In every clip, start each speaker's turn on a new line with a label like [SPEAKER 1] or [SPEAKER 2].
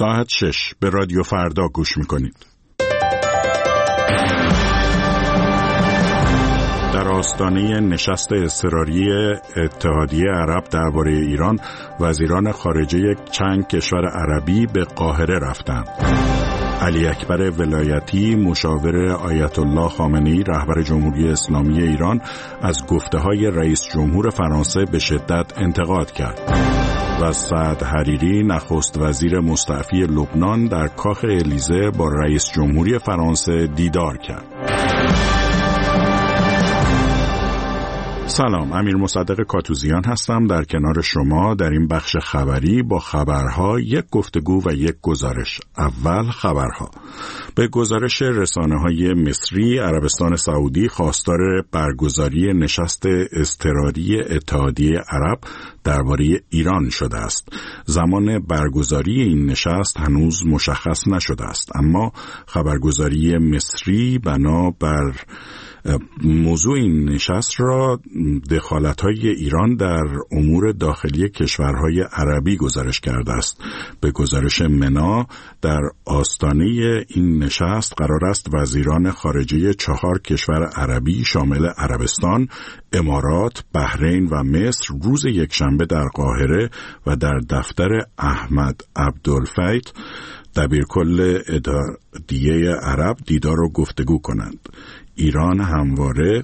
[SPEAKER 1] ساعت 6 به رادیو فردا گوش میکنید. در آستانه نشست اضطراری اتحادیه عرب درباره ایران، وزیران خارجه چند کشور عربی به قاهره رفتند. علی اکبر ولایتی مشاور آیت الله خامنه‌ای رهبر جمهوری اسلامی ایران از گفته‌های رئیس جمهور فرانسه به شدت انتقاد کرد و سعد حریری نخست وزیر مستعفی لبنان در کاخ الیزه با رئیس جمهوری فرانسه دیدار کرد. سلام، امیر مصدق کاتوزیان هستم در کنار شما در این بخش خبری با خبرها، یک گفتگو و یک گزارش. اول خبرها. به گزارش رسانه‌های مصری، عربستان سعودی خواستار برگزاری نشست اضطراری اتحادیه عرب درباره ایران شده است. زمان برگزاری این نشست هنوز مشخص نشده است، اما خبرگزاری مصری بنا بر موضوع این نشست را دخالت‌های ایران در امور داخلی کشورهای عربی گزارش کرده است. به گزارش منا، در آستانه این نشست قرار است وزیران خارجه 4 کشور عربی شامل عربستان، امارات، بحرین و مصر روز یکشنبه در قاهره و در دفتر احمد عبدالفیت دبیرکل اتحادیه عرب دیدار و گفتگو کنند. ایران همواره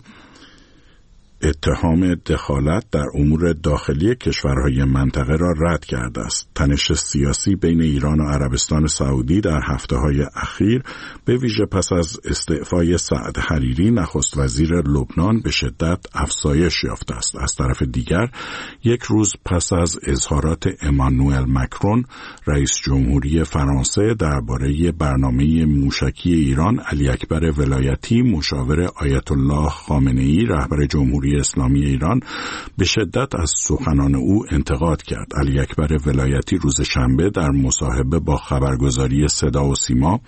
[SPEAKER 1] اتهام دخالت در امور داخلی کشورهای منطقه را رد کرده است. تنش سیاسی بین ایران و عربستان سعودی در هفته‌های اخیر به ویژه پس از استعفای سعد حریری نخست وزیر لبنان به شدت افزایش یافته است. از طرف دیگر، یک روز پس از اظهارات امانوئل مکرون رئیس جمهوری فرانسه درباره برنامه موشکی ایران، علی اکبر ولایتی مشاور آیت الله خامنه‌ای رهبر جمهوری اسلامی ایران به شدت از سخنان او انتقاد کرد. علی اکبر ولایتی روز شنبه در مصاحبه با خبرگزاری صدا و سیما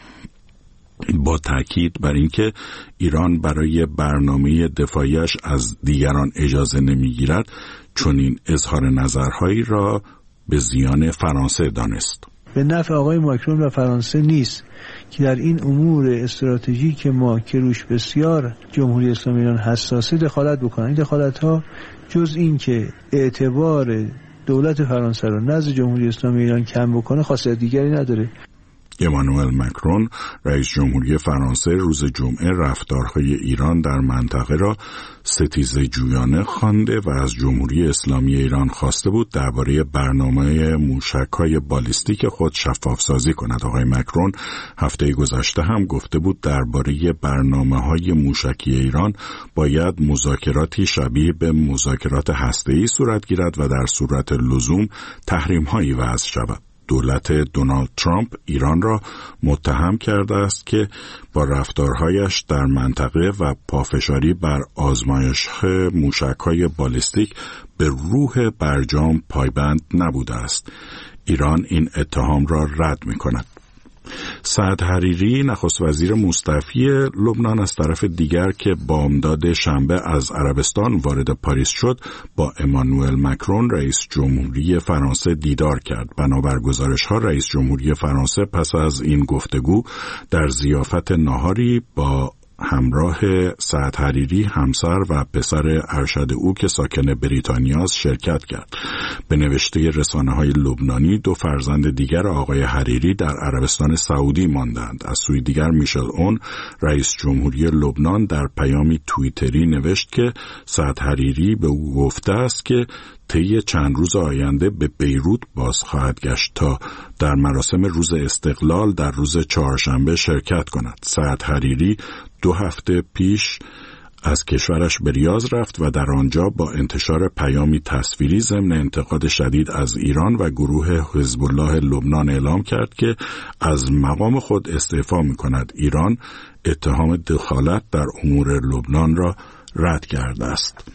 [SPEAKER 1] با تاکید بر اینکه ایران برای برنامه دفاعیش از دیگران اجازه نمیگیرد، چنین اظهار نظرهایی را به زیان فرانسه دانست.
[SPEAKER 2] به نفع آقای ماکرون و فرانسه نیست که در این امور استراتژیک ما که روش بسیار جمهوری اسلامی ایران حساسه دخالت بکنن. این دخالت‌ها جز این که اعتبار دولت فرانسه رو نزد جمهوری اسلامی ایران کم بکنه خاصیت دیگری نداره.
[SPEAKER 1] امانوئل مکرون رئیس جمهوری فرانسه روز جمعه رفتارهای ایران در منطقه را ستیزه‌جویانه خوانده و از جمهوری اسلامی ایران خواسته بود درباره برنامه موشک‌های بالیستیک خود شفاف‌سازی کند. آقای مکرون هفته گذشته هم گفته بود درباره برنامه‌های موشکی ایران باید مذاکراتی شبیه به مذاکرات هسته‌ای صورت گیرد و در صورت لزوم تحریم‌هایی وضع شود. دولت دونالد ترامپ ایران را متهم کرده است که با رفتارهایش در منطقه و پافشاری بر آزمایش موشک‌های بالیستیک به روح برجام پایبند نبوده است. ایران این اتهام را رد می‌کند. سعد حریری نخست وزیر مستعفی لبنان از طرف دیگر که بامداد شنبه از عربستان وارد پاریس شد، با امانوئل مکرون رئیس جمهوری فرانسه دیدار کرد. بنابر گزارش‌ها رئیس جمهوری فرانسه پس از این گفتگو در ضیافت ناهاری با همراه سعد حریری همسر و پسر ارشد او که ساکن بریتانیاست شرکت کرد. به نوشته رسانه‌های لبنانی 2 فرزند دیگر آقای حریری در عربستان سعودی ماندند. از سوی دیگر میشل اون رئیس جمهوری لبنان در پیامی توییتری نوشت که سعد حریری به او گفته است که طی چند روز آینده به بیروت باز خواهد گشت تا در مراسم روز استقلال در روز چهارشنبه شرکت کند. سعد حریری 2 هفته پیش از کشورش به ریاض رفت و در آنجا با انتشار پیامی تصویری ضمن انتقاد شدید از ایران و گروه حزب الله لبنان اعلام کرد که از مقام خود استعفا می‌کند. ایران اتهام دخالت در امور لبنان را رد کرده است.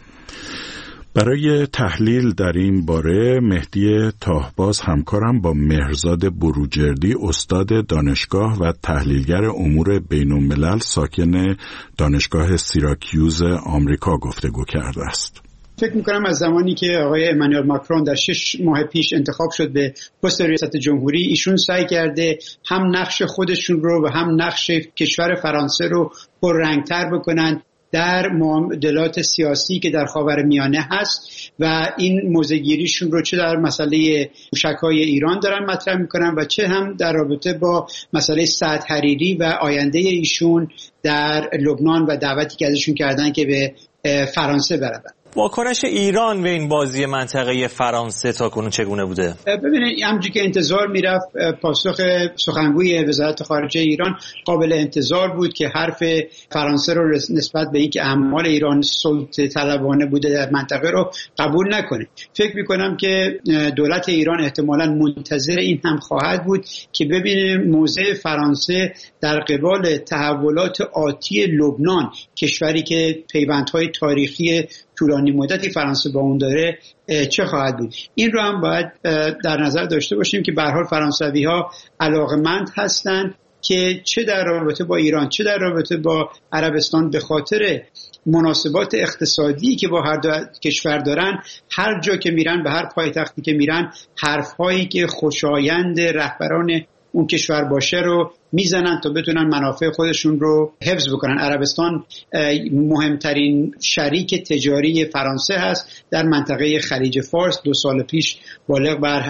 [SPEAKER 1] برای تحلیل در این باره مهدی تاهباز همکارم با مهرزاد بروجردی استاد دانشگاه و تحلیلگر امور بین الملل ساکن دانشگاه سیراکیوز آمریکا گفتگو کرده است.
[SPEAKER 3] فکر میکنم از زمانی که آقای امانوئل ماکرون در 6 ماه پیش انتخاب شد به پست ریاست جمهوری، ایشون سعی کرده هم نقش خودشون رو و هم نقش کشور فرانسه رو پررنگتر بکنن در معادلات سیاسی که در خاورمیانه هست و این موضع‌گیریشون رو چه در مسئله موشک‌های ایران دارن مطرح میکنن و چه هم در رابطه با مسئله سعد حریری و آینده ایشون در لبنان و دعوتی که ازشون کردن که به فرانسه برن.
[SPEAKER 4] واکنش ایران به این بازی منطقه فرانسه تا کنون چگونه بوده؟
[SPEAKER 3] ببینید همونجوری که انتظار میرفت، پاسخ سخنگوی وزارت خارجه ایران قابل انتظار بود که حرف فرانسه رو نسبت به اینکه اعمال ایران سلطه طلبانه بوده در منطقه رو قبول نکنه. فکر میکنم که دولت ایران احتمالاً منتظر این هم خواهد بود که ببینه موضع فرانسه در قبال تحولات آتی لبنان، کشوری که پیوندهای تاریخی طولانی مدتی فرانسه با اون داره، چه خواهد بود. این رو هم باید در نظر داشته باشیم که به هر حال فرانسوی‌ها علاقمند هستند که چه در رابطه با ایران چه در رابطه با عربستان به خاطر مناسبات اقتصادی که با هر دو کشور دارن، هر جا که میرن، به هر پایتختی که میرن، حرفهایی که خوشایند رهبران اون کشور باشه رو میزنن تا بتونن منافع خودشون رو حفظ بکنن. عربستان مهمترین شریک تجاری فرانسه هست در منطقه خلیج فارس. 2 سال پیش بالغ بر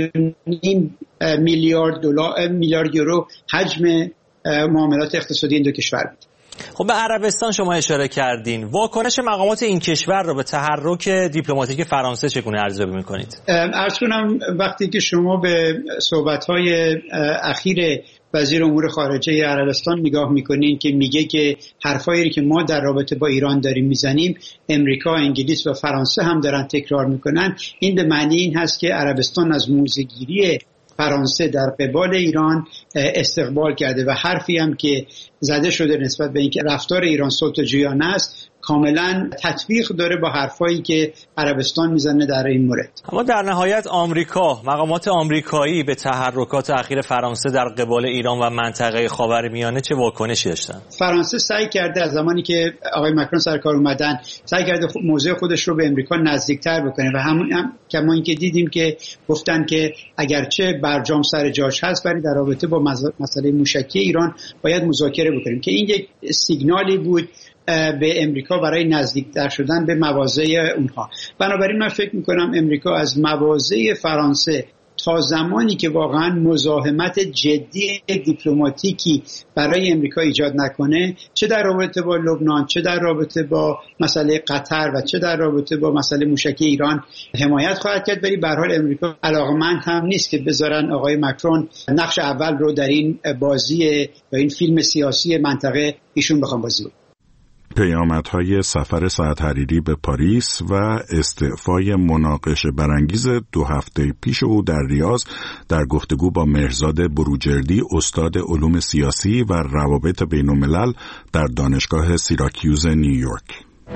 [SPEAKER 3] 8.5 میلیارد یورو حجم معاملات اقتصادی این دو کشور بود.
[SPEAKER 4] خب به عربستان شما اشاره کردین، واکنش مقامات این کشور رو به تحرک دیپلماتیک فرانسه چگونه ارزیابی می‌کنید؟
[SPEAKER 3] عرض کنم وقتی که شما به صحبت‌های اخیر وزیر امور خارجه عربستان نگاه می‌کنین که میگه که حرفایی که ما در رابطه با ایران داریم میزنیم، امریکا، انگلیس و فرانسه هم دارن تکرار میکنن، این به معنی این هست که عربستان از موضع‌گیری فرانسه در قبال ایران استقبال کرده و حرفی هم که زده شده نسبت به اینکه رفتار ایران سلطه‌جویانه است کاملا تطبیق داره با حرفایی که عربستان میزنه در این مورد.
[SPEAKER 4] اما در نهایت آمریکا، مقامات آمریکایی به تحرکات اخیر فرانسه در قبال ایران و منطقه خاورمیانه چه واکنشی داشتن؟
[SPEAKER 3] فرانسه سعی کرده از زمانی که آقای ماکرون سر کار اومدن سعی کرده موضع خودش رو به امریکا نزدیکتر بکنه و همون کما اینکه دیدیم که گفتن که اگرچه برجام سر جاش هست ولی در رابطه با مسئله موشکی ایران باید مذاکره بکنیم، که این یک سیگنالی بود به امریکا برای نزدیکتر شدن به مواضع اونها. بنابراین من فکر میکنم امریکا از مواضع فرانسه تا زمانی که واقعا مزاحمت جدی دیپلماتیکی برای امریکا ایجاد نکنه، چه در رابطه با لبنان، چه در رابطه با مسئله قطر و چه در رابطه با مسئله موشکی ایران حمایت خواهد کرد. ولی به هر حال امریکا علاقمند هم نیست که بذارن آقای ماکرون نقش اول رو در این بازی و این فیلم سیاسی منطقه ایشون بخوام بازی کنن.
[SPEAKER 1] پیامدهای سفر سعد حریری به پاریس و استعفای مناقشه برانگیز 2 هفته پیش او در ریاض در گفتگو با مهرزاد بروجردی، استاد علوم سیاسی و روابط بین‌الملل در دانشگاه سیراکیوز نیویورک.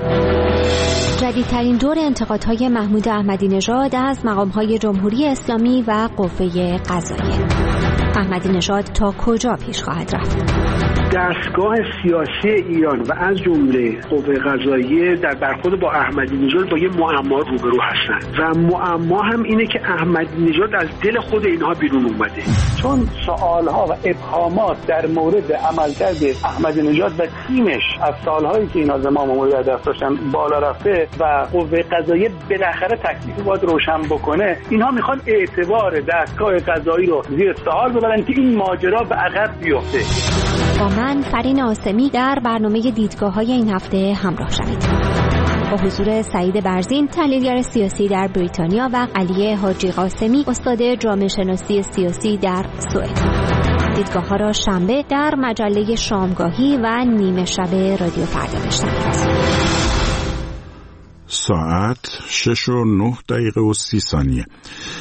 [SPEAKER 5] جدیدترین دور انتقادهای محمود احمدی نژاد از مقامهای جمهوری اسلامی و قوه قضاییه. احمدی نژاد تا کجا پیش خواهد رفت؟
[SPEAKER 6] دستگاه سیاسی ایران و از جمله قوه قضاییه در برخورد با احمدی نژاد با یه معما روبرو هستن و معما هم اینه که احمدی نژاد از دل خود اینها بیرون اومده،
[SPEAKER 7] چون سوالها و ابهامات در مورد عملکرد احمدی نژاد و تیمش از سالهایی که اینا زمان مورد دست داشتن بالا رفته و قوه قضاییه بالاخره تکلیف باید روشن بکنه. اینها میخوان اعتبار دستگاه قضایی رو زیر سوال ببرن که این ماجرا به عقب بیفته.
[SPEAKER 5] با من فرین آسمی در برنامه دیدگاه‌های این هفته همراه شوید. با حضور سعید برزین، تحلیلگر سیاسی در بریتانیا و علی حاجی قاسمی، استاد جامعه شناسی سیاسی در سوئد. دیدگاه‌ها را شنبه در مجله شامگاهی و نیمه شب رادیو فردا بشنوید.
[SPEAKER 1] ساعت 6:09:30.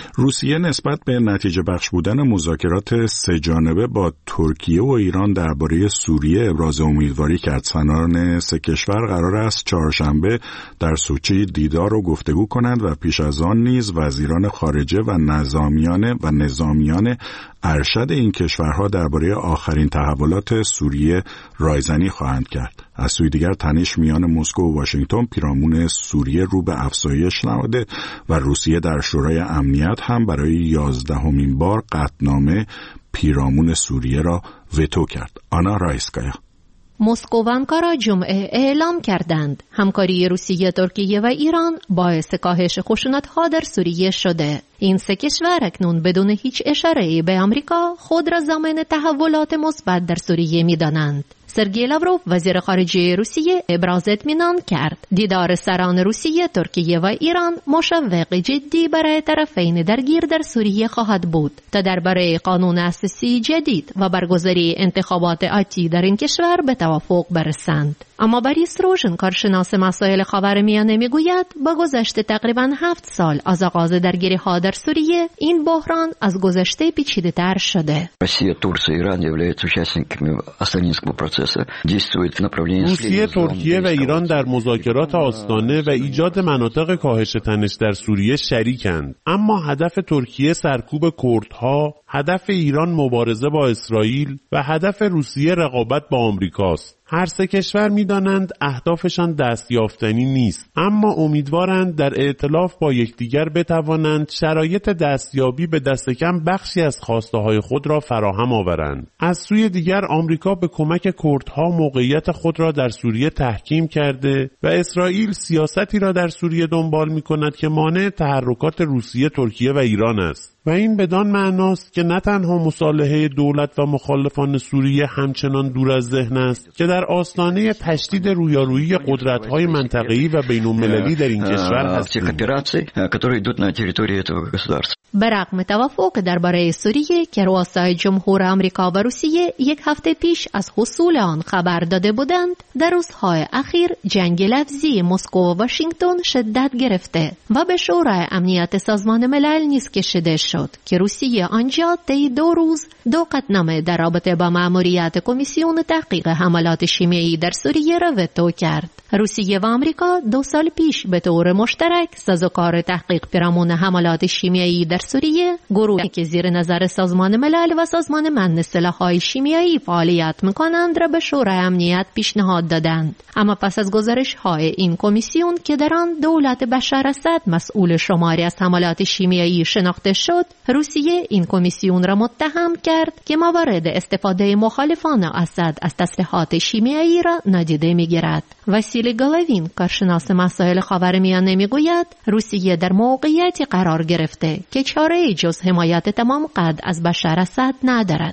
[SPEAKER 1] روسیه نسبت به نتیجه بخش بودن مذاکرات سه‌جانبه با ترکیه و ایران درباره سوریه ابراز امیدواری کرد. سران سه کشور قرار است چهارشنبه در سوچی دیدار و گفتگو کنند و پیش از آن نیز وزیران خارجه و نظامیان ارشد این کشورها درباره آخرین تحولات سوریه رایزنی خواهند کرد. از سوی دیگر تنش میان مسکو و واشنگتن پیرامون سوریه رو به افزایش نهاده و روسیه در شورای امنیت هم برای 11مین بار قطعنامه پیرامون سوریه را وتو کرد. آنا رایسکایا.
[SPEAKER 8] مسکو و آنکارا جمعه اعلام کردند همکاری روسیه، ترکیه و ایران باعث کاهش خشونت‌ها در سوریه شده. این سه کشور اکنون بدون هیچ اشاره‌ای به آمریکا خود را ضامن تحولات مثبت در سوریه می‌دانند. سرگئی لاوروف وزیر خارجه روسیه ابراز اطمینان کرد دیدار سران روسیه، ترکیه و ایران مشوق جدی برای طرفین درگیر در سوریه خواهد بود تا درباره قانون اساسی جدید و برگزاری انتخابات آتی در این کشور به توافق برسند. اما بوریس روژن، کارشناس مسائل خاورمیانه، میگوید با گذشت تقریباً 7 سال از آغاز درگیری‌ها در سوریه این بحران از گذشته پیچیده‌تر شده.
[SPEAKER 9] روسیه،
[SPEAKER 10] ترکیه و ایران در مذاکرات آستانه و ایجاد مناطق کاهش تنش در سوریه شریکند، اما هدف ترکیه سرکوب کردها، هدف ایران مبارزه با اسرائیل و هدف روسیه رقابت با آمریکاست. هر سه کشور می‌دانند اهدافشان دستیافتنی نیست، اما امیدوارند در ائتلاف با یکدیگر بتوانند شرایط دستیابی به دست کم بخشی از خواسته‌های خود را فراهم آورند. از سوی دیگر آمریکا به کمک کردها موقعیت خود را در سوریه تحکیم کرده و اسرائیل سیاستی را در سوریه دنبال می‌کند که مانع تحرکات روسیه، ترکیه و ایران است. و این بدان معناست که نه تنها مصالحه دولت و مخالفان سوریه همچنان دور از ذهن است که در آستانه تشدید رویارویی قدرت‌های منطقه‌ای و بین‌المللی در این کشور هستند.
[SPEAKER 8] برغم توافق درباره سوریه که رؤسای جمهور آمریکا و روسیه یک هفته پیش از حصول آن خبر داده بودند، در روزهای اخیر جنگ لفظی مسکو و واشنگتن شدت گرفته و به شورای امنیت سازمان ملل نیز کشیده شد که روسیه آنجا طی 2 روز 2 قطعنامه در رابطه با مأموریت کمیسیون تحقیق حملات شیمیایی در سوریه را وتو کرد. روسیه و آمریکا 2 سال پیش به طور مشترک سازوکار تحقیق پیرامون حملات شیمیایی در سوریه، گروهی که زیر نظر سازمان ملل و سازمان منع سلاح‌های شیمیایی فعالیت می‌کنند را به شورای امنیت پیشنهاد دادند. اما پس از گزارش‌های این کمیسیون که در آن دولت بشار اسد مسئول شماری از حملات شیمیایی شناخته شد، روسیه این کمیسیون را متهم کرد که موارد استفاده مخالفان اسد از تسلیحات شیمیایی را نادیده می‌گیرد. واسیلی گالاوین، کارشناس مسائل خاورمیانه، میگوید روسیه در موقعیتی قرار گرفته که چاره‌ای جز حمایت تمام قد از بشار اسد ندارد.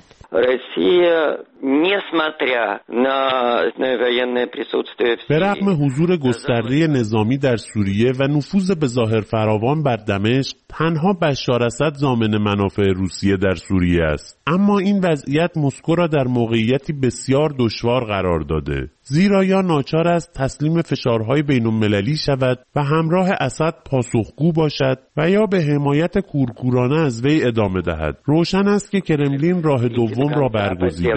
[SPEAKER 10] به رغم حضور گسترده نظامی در سوریه و نفوذ به ظاهر فراوان بر دمشق، تنها بشار اسد ضامن منافع روسیه در سوریه است. اما این وضعیت مسکو را در موقعیتی بسیار دشوار قرار داده، زیرا یا ناچار است تسلیم فشارهای بین‌المللی شود و همراه اسد پاسخگو باشد و یا به حمایت کورکورانه از وی ادامه دهد. روشن است که کرملین راه دوم را برگزیده.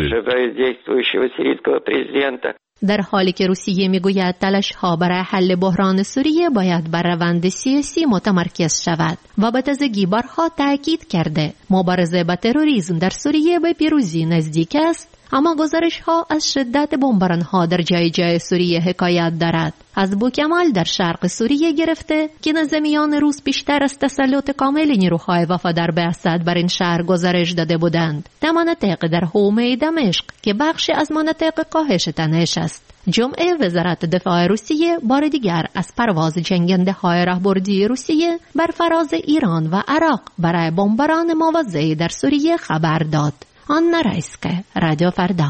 [SPEAKER 8] در حالی که روسیه میگوید تلاش‌ها برای حل بحران سوریه باید بر روند سیاسی متمرکز شود و به تازگی بارها تاکید کرده مبارزه با تروریسم در سوریه به پیروزی نزدیک است، اما گزارش‌ها از شدت بمباران‌ها در جای جای سوریه حکایت دارد. از بوکمال در شرق سوریه گرفته که نظامیان روس بیشتر از تسلط کامل نیروهای وفادار به اسد بر این شهر گزارش داده بودند. در مناطق در حومه دمشق که بخشی از مناطق کاهش تنش است. جمعه وزارت دفاع روسیه بار دیگر از پرواز جنگنده‌های راهبردی روسیه بر فراز ایران و عراق برای بمباران موازی در سوریه خبر داد. آنا رایسکایا، رادیو فردا.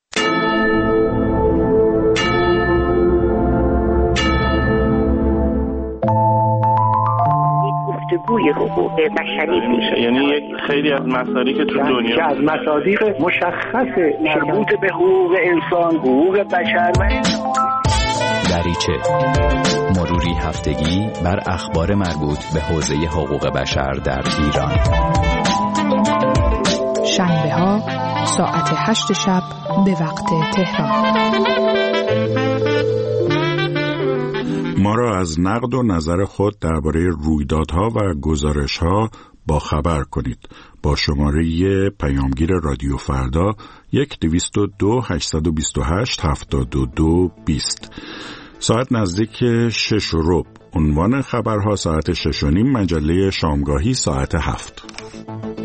[SPEAKER 6] گفتگوی حقوق بشری میشه،
[SPEAKER 11] یعنی یک خیلی از مصادیق تو دنیا
[SPEAKER 6] از مصادیق مشخص مربوط به حقوق انسان، حقوق بشر و
[SPEAKER 9] دریچه، مروری هفتگی بر اخبار مربوط به حوزه حقوق بشر در ایران.
[SPEAKER 12] شنبه ها ساعت 8 شب به وقت تهران.
[SPEAKER 1] ما را از نقد و نظر خود درباره رویدادها و گزارش‌ها با خبر کنید با شماره پیامگیر رادیو فردا 1-222-828-7220. ساعت نزدیک 6:15. عنوان خبرها ساعت 6:30. مجله شامگاهی ساعت 7.